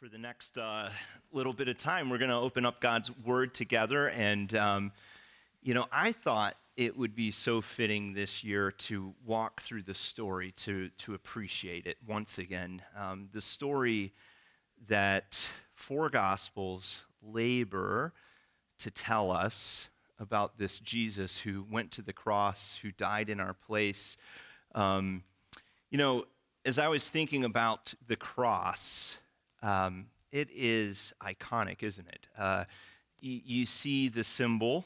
For the next little bit of time, we're going to open up God's Word together. And, I thought it would be so fitting this year to walk through the story, to appreciate it once again. The story that four Gospels labor to tell us about this Jesus who went to the cross, who died in our place. As I was thinking about the cross, it is iconic, isn't it? You see the symbol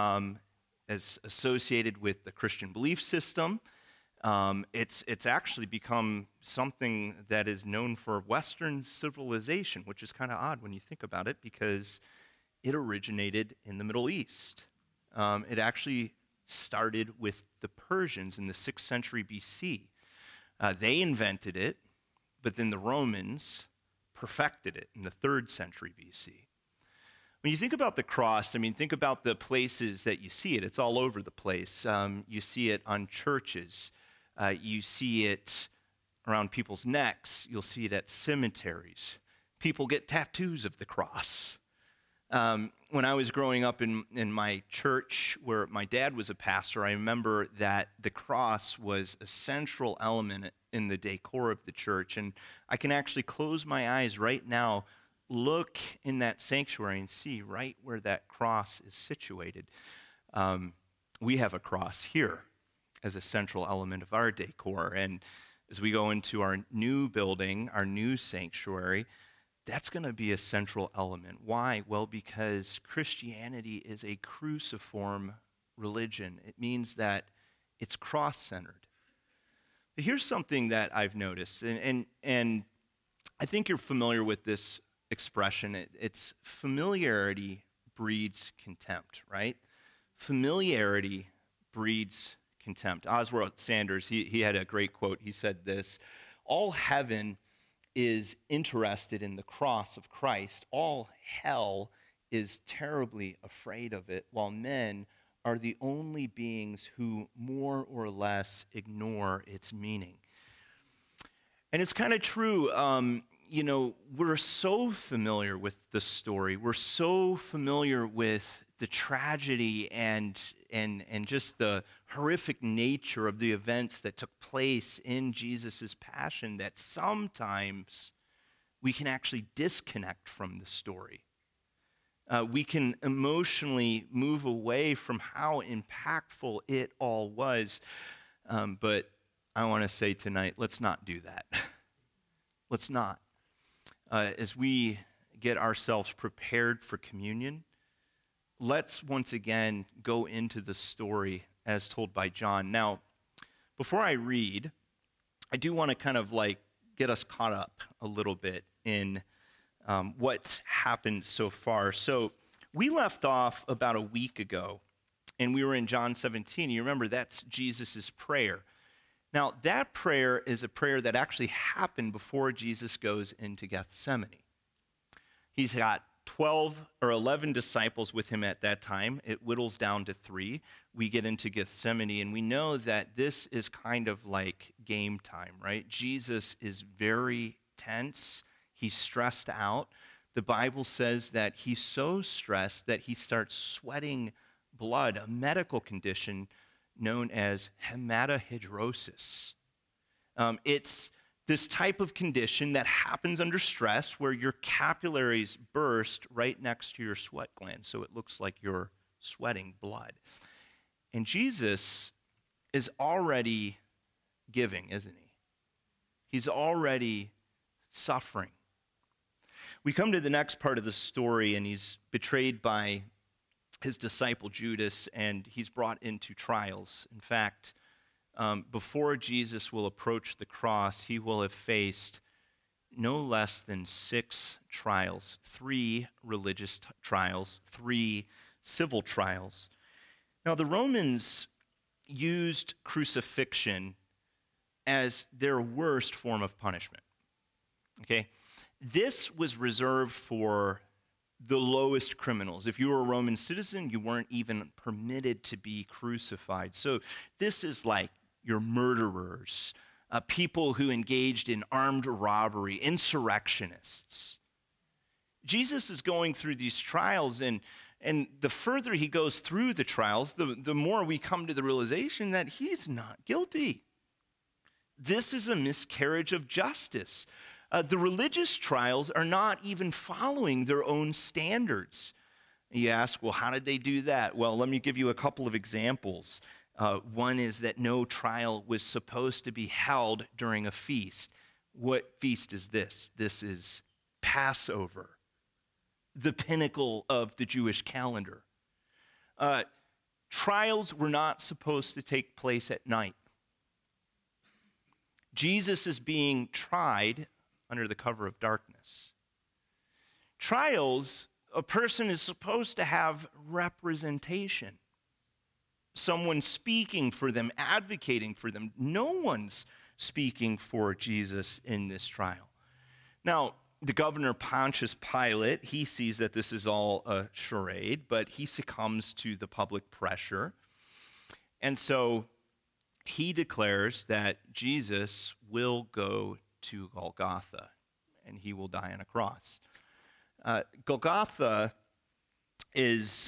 as associated with the Christian belief system. It's actually become something that is known for Western civilization, which is kind of odd when you think about it, because it originated in the Middle East. It actually started with the Persians in the 6th century BC. They invented it, but then the Romans perfected it in the 3rd century BC. When you think about the cross, think about the places that you see it. It's all over the place. You see it on churches. You see it around people's necks. You'll see it at cemeteries. People get tattoos of the cross. When I was growing up in my church, where my dad was a pastor, I remember that the cross was a central element in the decor of the church. And I can actually close my eyes right now, look in that sanctuary, and see right where that cross is situated. We have a cross here as a central element of our decor. And as we go into our new building, our new sanctuary, that's going to be a central element. Why? Well, because Christianity is a cruciform religion. It means that it's cross-centered. But here's something that I've noticed, and I think you're familiar with this expression. It's familiarity breeds contempt, right? Familiarity breeds contempt. Oswald Sanders, he had a great quote. He said this: "All heaven is interested in the cross of Christ. All hell is terribly afraid of it, while men are the only beings who more or less ignore its meaning." And it's kind of true. We're so familiar with the story. We're so familiar with the tragedy and just the horrific nature of the events that took place in Jesus' passion that sometimes we can actually disconnect from the story. We can emotionally move away from how impactful it all was. But I want to say tonight, let's not do that. Let's not. As we get ourselves prepared for communion, let's once again go into the story as told by John. Now, before I read, I do want to kind of get us caught up a little bit in what's happened so far. So we left off about a week ago, and we were in John 17. You remember that's Jesus' prayer. Now, that prayer is a prayer that actually happened before Jesus goes into Gethsemane. He's got 12 or 11 disciples with him at that time. It whittles down to 3. We get into Gethsemane, and we know that this is kind of like game time, right? Jesus is very tense. He's stressed out. The Bible says that he's so stressed that he starts sweating blood, a medical condition known as hematidrosis. It's this type of condition that happens under stress where your capillaries burst right next to your sweat gland, so it looks like you're sweating blood. And Jesus is already giving, isn't he? He's already suffering. We come to the next part of the story, and he's betrayed by his disciple Judas, and he's brought into trials. In fact, before Jesus will approach the cross, he will have faced no less than 6 trials, 3 religious trials, 3 civil trials. Now, the Romans used crucifixion as their worst form of punishment. Okay? This was reserved for the lowest criminals. If you were a Roman citizen, you weren't even permitted to be crucified. So this is like your murderers, people who engaged in armed robbery, insurrectionists. Jesus is going through these trials, and the further he goes through the trials, the more we come to the realization that he's not guilty. This is a miscarriage of justice. The religious trials are not even following their own standards. You ask, well, how did they do that? Well, let me give you a couple of examples. One is that no trial was supposed to be held during a feast. What feast is this? This is Passover, the pinnacle of the Jewish calendar. Trials were not supposed to take place at night. Jesus is being tried under the cover of darkness. Trials, a person is supposed to have representation. Someone speaking for them, advocating for them. No one's speaking for Jesus in this trial. Now, the governor Pontius Pilate, he sees that this is all a charade, but he succumbs to the public pressure. And so he declares that Jesus will go to Golgotha, and he will die on a cross. Golgotha is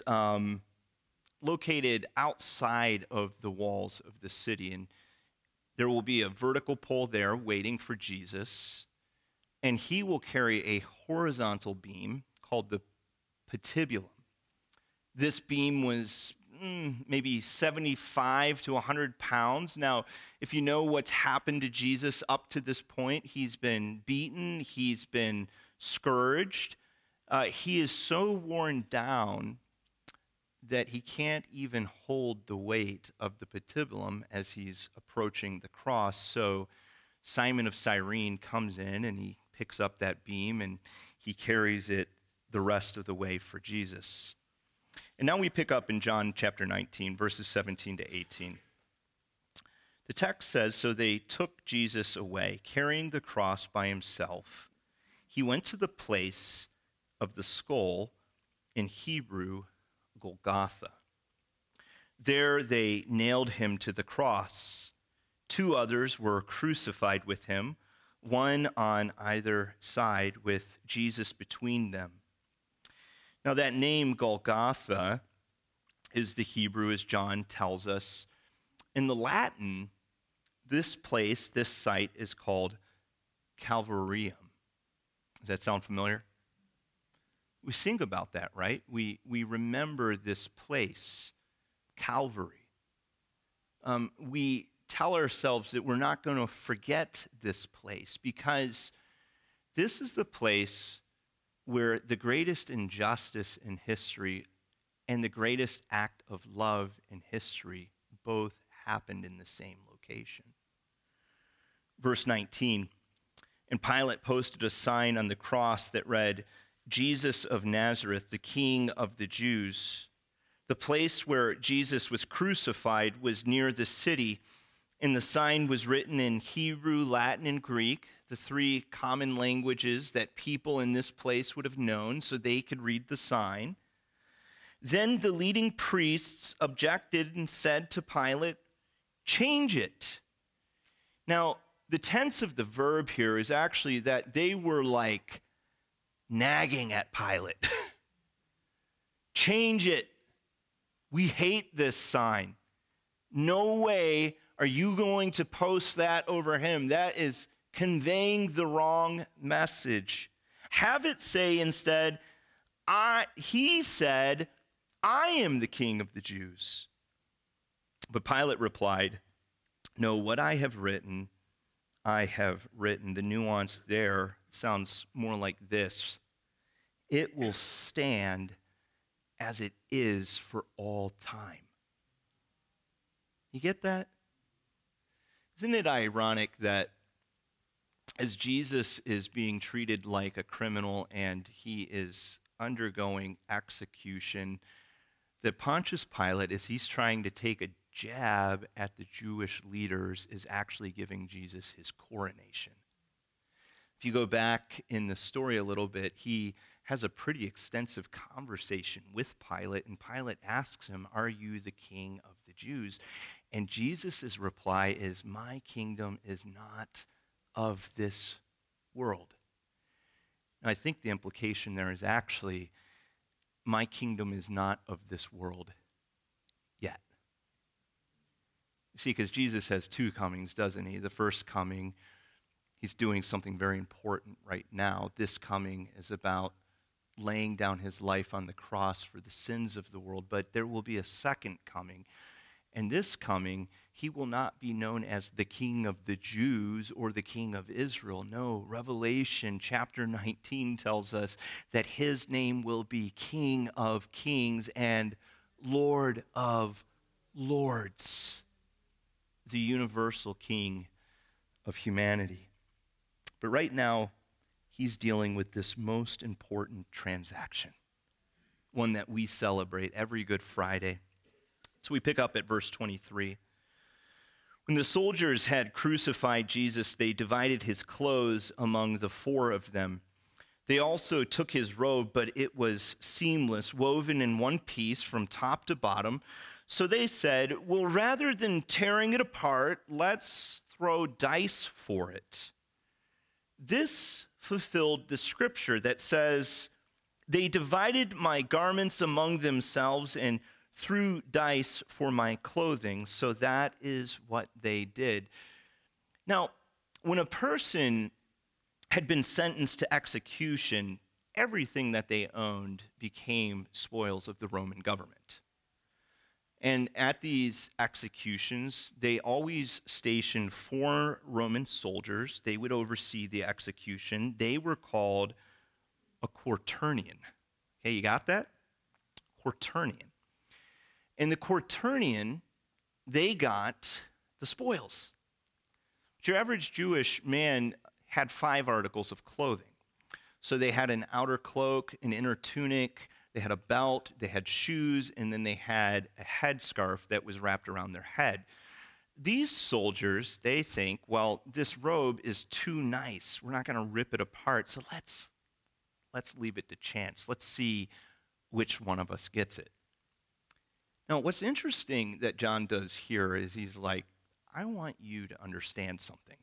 located outside of the walls of the city, and there will be a vertical pole there waiting for Jesus, and he will carry a horizontal beam called the patibulum. This beam was maybe 75 to 100 pounds. Now, if you know what's happened to Jesus up to this point, he's been beaten, he's been scourged. He is so worn down that he can't even hold the weight of the patibulum as he's approaching the cross. So Simon of Cyrene comes in and he picks up that beam and he carries it the rest of the way for Jesus. And now we pick up in John chapter 19, verses 17 to 18. The text says, "So they took Jesus away, carrying the cross by himself. He went to the place of the skull, in Hebrew, Golgotha. There they nailed him to the cross. 2 others were crucified with him, one on either side with Jesus between them." Now that name, Golgotha, is the Hebrew, as John tells us. In the Latin, this place, this site, is called Calvarium. Does that sound familiar? We sing about that, right? We remember this place, Calvary. We tell ourselves that we're not going to forget this place because this is the place where the greatest injustice in history and the greatest act of love in history both happened in the same location. Verse 19, "And Pilate posted a sign on the cross that read, 'Jesus of Nazareth, the King of the Jews.' The place where Jesus was crucified was near the city, and the sign was written in Hebrew, Latin, and Greek, the 3 common languages that people in this place would have known so they could read the sign. Then the leading priests objected and said to Pilate, 'Change it.'" Now, the tense of the verb here is actually that they were like nagging at Pilate. "Change it. We hate this sign. No way are you going to post that over him. That is conveying the wrong message. Have it say instead, he said, 'I am the King of the Jews.'" But Pilate replied, "No, what I have written, I have written." The nuance there sounds more like this: "It will stand as it is for all time." You get that? Isn't it ironic that as Jesus is being treated like a criminal and he is undergoing execution, that Pontius Pilate, as he's trying to take a jab at the Jewish leaders, is actually giving Jesus his coronation? If you go back in the story a little bit, he has a pretty extensive conversation with Pilate, and Pilate asks him, "Are you the King of the Jews?" And Jesus' reply is, "My kingdom is not of this world." And I think the implication there is actually, my kingdom is not of this world yet. See, because Jesus has two comings, doesn't he? The first coming, he's doing something very important right now. This coming is about laying down his life on the cross for the sins of the world, but there will be a second coming. And this coming, he will not be known as the King of the Jews or the King of Israel. No, Revelation chapter 19 tells us that his name will be King of Kings and Lord of Lords, the universal King of humanity. But right now, he's dealing with this most important transaction, one that we celebrate every Good Friday. So we pick up at verse 23. When the soldiers had crucified Jesus, they divided his clothes among the four of them. They also took his robe, but it was seamless, woven in one piece from top to bottom. So they said, well, rather than tearing it apart, let's throw dice for it. This fulfilled the scripture that says, they divided my garments among themselves and threw dice for my clothing. So that is what they did. Now, when a person had been sentenced to execution, everything that they owned became spoils of the Roman government. And at these executions, they always stationed 4 Roman soldiers. They would oversee the execution. They were called a quaternion. Okay, you got that? Quaternion. And the quaternion, they got the spoils. But your average Jewish man had 5 articles of clothing. So they had an outer cloak, an inner tunic, they had a belt, they had shoes, and then they had a headscarf that was wrapped around their head. These soldiers, they think, well, this robe is too nice. We're not going to rip it apart, so let's leave it to chance. Let's see which one of us gets it. Now, what's interesting that John does here is he's like, I want you to understand something.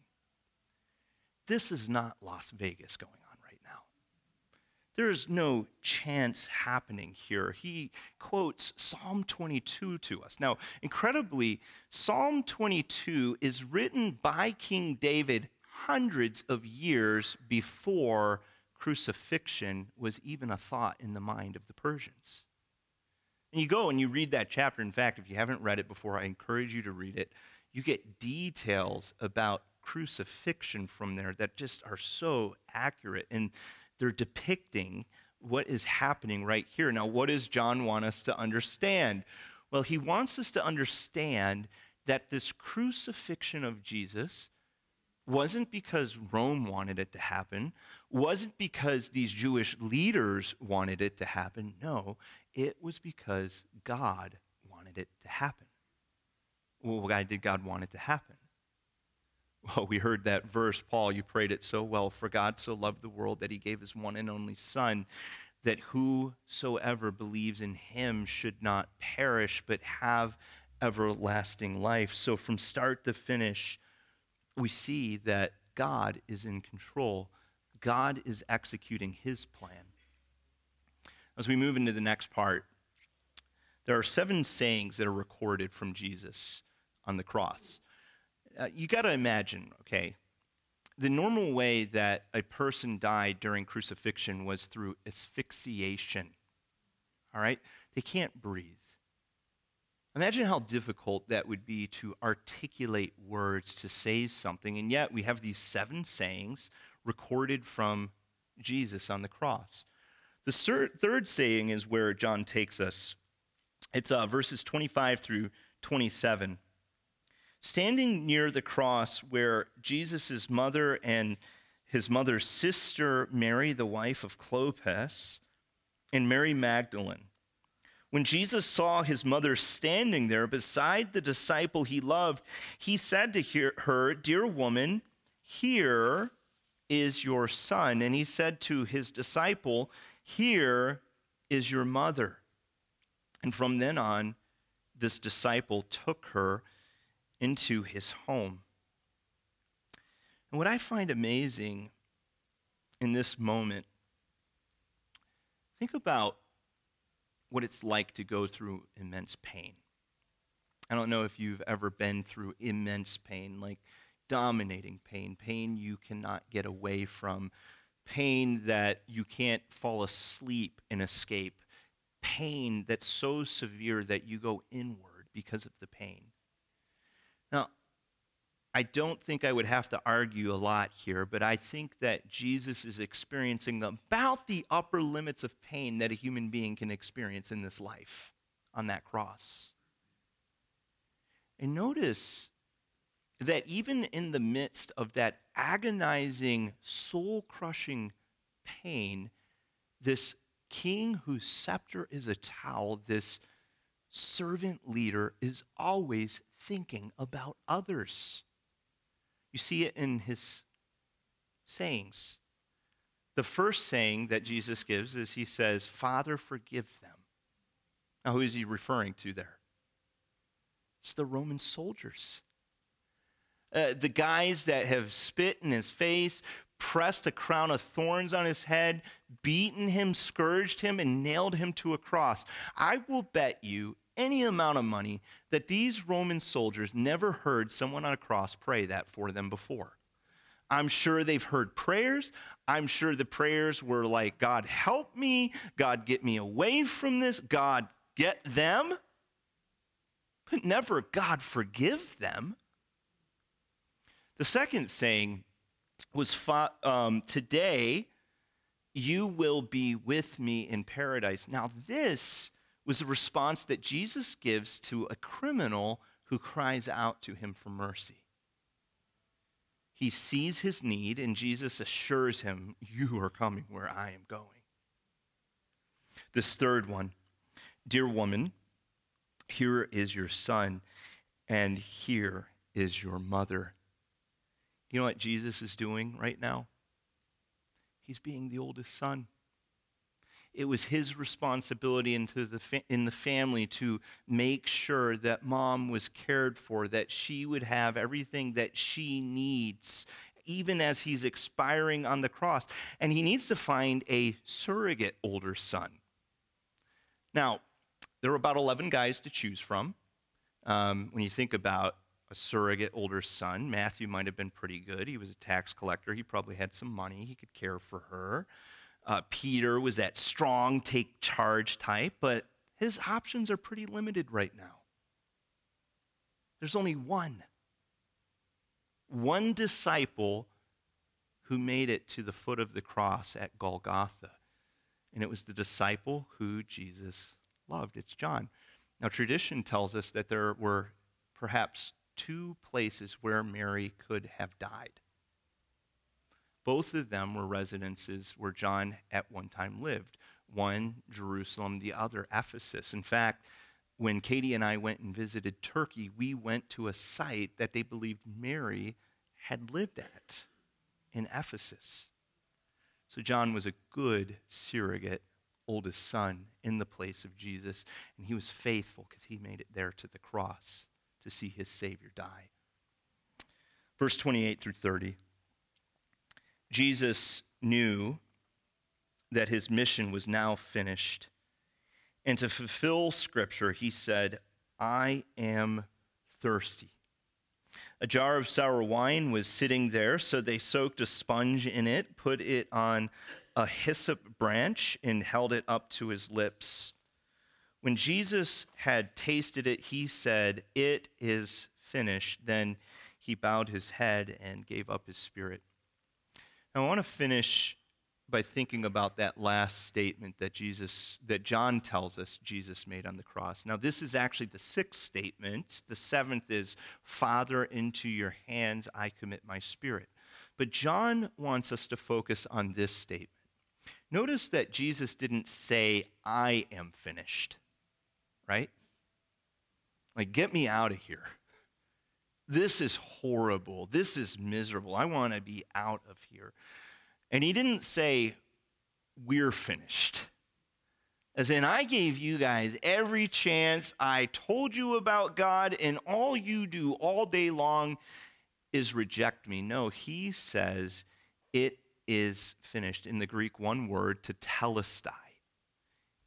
This is not Las Vegas going on right now. There is no chance happening here. He quotes Psalm 22 to us. Now, incredibly, Psalm 22 is written by King David hundreds of years before crucifixion was even a thought in the mind of the Persians. And you go and you read that chapter. In fact, if you haven't read it before, I encourage you to read it. You get details about crucifixion from there that just are so accurate. And they're depicting what is happening right here. Now, what does John want us to understand? Well, he wants us to understand that this crucifixion of Jesus wasn't because Rome wanted it to happen, wasn't because these Jewish leaders wanted it to happen. No, it was because God wanted it to happen. Well, why did God want it to happen? Well, we heard that verse, Paul, you prayed it so well. For God so loved the world that he gave his one and only Son, that whosoever believes in him should not perish, but have everlasting life. So from start to finish, we see that God is in control. God is executing his plan. As we move into the next part, there are 7 sayings that are recorded from Jesus on the cross. You got to imagine, okay, the normal way that a person died during crucifixion was through asphyxiation, all right? They can't breathe. Imagine how difficult that would be to articulate words to say something, and yet we have these 7 sayings recorded from Jesus on the cross. The third saying is where John takes us. It's verses 25 through 27. Standing near the cross where Jesus' mother and his mother's sister, Mary, the wife of Clopas, and Mary Magdalene. When Jesus saw his mother standing there beside the disciple he loved, he said to her, "Dear woman, here is your son." And he said to his disciple, "Here is your mother." And from then on, this disciple took her into his home. And what I find amazing in this moment Think about what it's like to go through immense pain. I don't know if you've ever been through immense pain, like dominating pain, pain you cannot get away from, pain that you can't fall asleep and escape, pain that's so severe that you go inward because of the pain. Now, I don't think I would have to argue a lot here, but I think that Jesus is experiencing about the upper limits of pain that a human being can experience in this life on that cross. And notice that even in the midst of that agonizing, soul-crushing pain, this king whose scepter is a towel, this servant leader, is always thinking about others. You see it in his sayings. The first saying that Jesus gives is he says, "Father, forgive them." Now, who is he referring to there? It's the Roman soldiers. The guys that have spit in his face, pressed a crown of thorns on his head, beaten him, scourged him, and nailed him to a cross. I will bet you any amount of money that these Roman soldiers never heard someone on a cross pray that for them before. I'm sure they've heard prayers. I'm sure the prayers were like, God, help me. God, get me away from this. God, get them. But never, God, forgive them. The second saying was, today you will be with me in paradise. Now, this was a response that Jesus gives to a criminal who cries out to him for mercy. He sees his need, and Jesus assures him, you are coming where I am going. This third one, dear woman, here is your son, and here is your mother. You know what Jesus is doing right now? He's being the oldest son. It was his responsibility in the family to make sure that mom was cared for, that she would have everything that she needs, even as he's expiring on the cross. And he needs to find a surrogate older son. Now, there were about 11 guys to choose from. When you think about a surrogate older son, Matthew might have been pretty good. He was a tax collector. He probably had some money. He could care for her. Peter was that strong, take charge type, but his options are pretty limited right now. There's only one disciple who made it to the foot of the cross at Golgotha, and it was the disciple who Jesus loved. It's John. Now, tradition tells us that there were perhaps two places where Mary could have died. Both of them were residences where John at one time lived. One, Jerusalem, the other, Ephesus. In fact, when Katie and I went and visited Turkey, we went to a site that they believed Mary had lived at in Ephesus. So John was a good surrogate oldest son in the place of Jesus, and he was faithful because he made it there to the cross to see his Savior die. Verse 28 through 30. Jesus knew that his mission was now finished. And to fulfill Scripture, he said, I am thirsty. A jar of sour wine was sitting there, so they soaked a sponge in it, put it on a hyssop branch, and held it up to his lips. When Jesus had tasted it, he said, it is finished. Then he bowed his head and gave up his spirit. Now, I want to finish by thinking about that last statement that John tells us Jesus made on the cross. Now, this is actually the sixth statement. The seventh is, Father, into your hands I commit my spirit. But John wants us to focus on this statement. Notice that Jesus didn't say, I am finished, right? Like, get me out of here. This is horrible. This is miserable. I want to be out of here. And he didn't say, we're finished. As in, I gave you guys every chance. I told you about God, and all you do all day long is reject me. No, he says, it is finished. In the Greek, one word, tetelestai.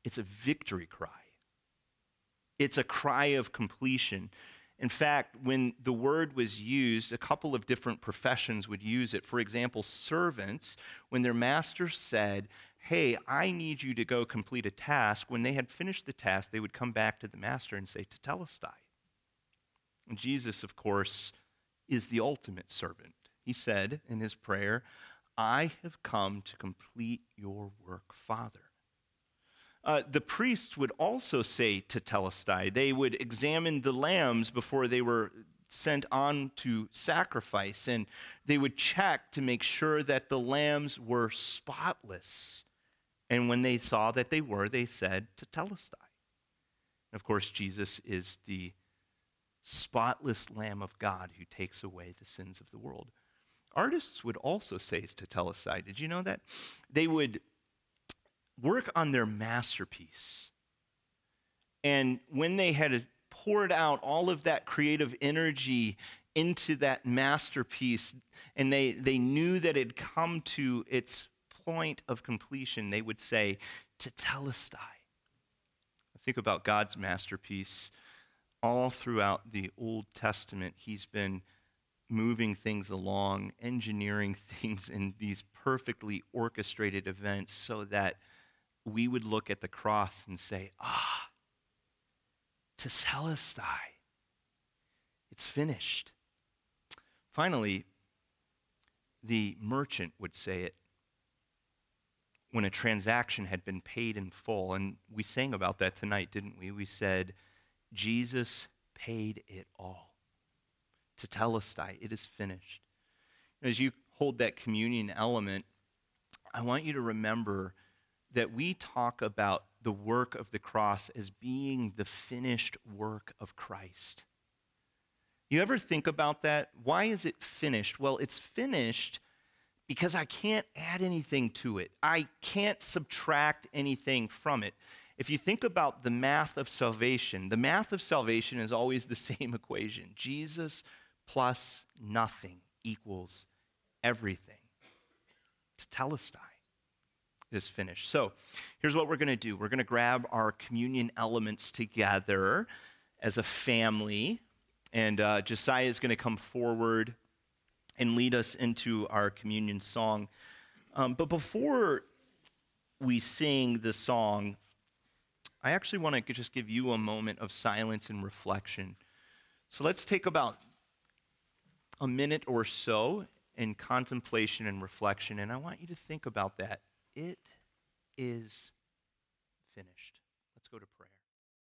It's a victory cry. It's a cry of completion. In fact, when the word was used, a couple of different professions would use it. For example, servants, when their master said, hey, I need you to go complete a task, when they had finished the task, they would come back to the master and say, tetelestai. And Jesus, of course, is the ultimate servant. He said in his prayer, I have come to complete your work, Father. The priests would also say tetelestai. They would examine the lambs before they were sent on to sacrifice, and they would check to make sure that the lambs were spotless. And when they saw that they were, they said tetelestai. Of course, Jesus is the spotless Lamb of God who takes away the sins of the world. Artists would also say tetelestai. Did you know that? They would work on their masterpiece. And when they had poured out all of that creative energy into that masterpiece, and they knew that it had come to its point of completion, they would say, tetelestai. Think about God's masterpiece. All throughout the Old Testament, he's been moving things along, engineering things in these perfectly orchestrated events so that we would look at the cross and say, tetelestai. It's finished. Finally, the merchant would say it when a transaction had been paid in full. And we sang about that tonight, didn't we? We said, Jesus paid it all. Tetelestai, it is finished. As you hold that communion element, I want you to remember that we talk about the work of the cross as being the finished work of Christ. You ever think about that? Why is it finished? Well, it's finished because I can't add anything to it. I can't subtract anything from it. If you think about the math of salvation is always the same equation. Jesus plus nothing equals everything. Tetelestai. It is finished. So here's what we're going to do. We're going to grab our communion elements together as a family, and Josiah is going to come forward and lead us into our communion song. But before we sing the song, I actually want to just give you a moment of silence and reflection. So let's take about a minute or so in contemplation and reflection, and I want you to think about that. It is finished. Let's go to prayer.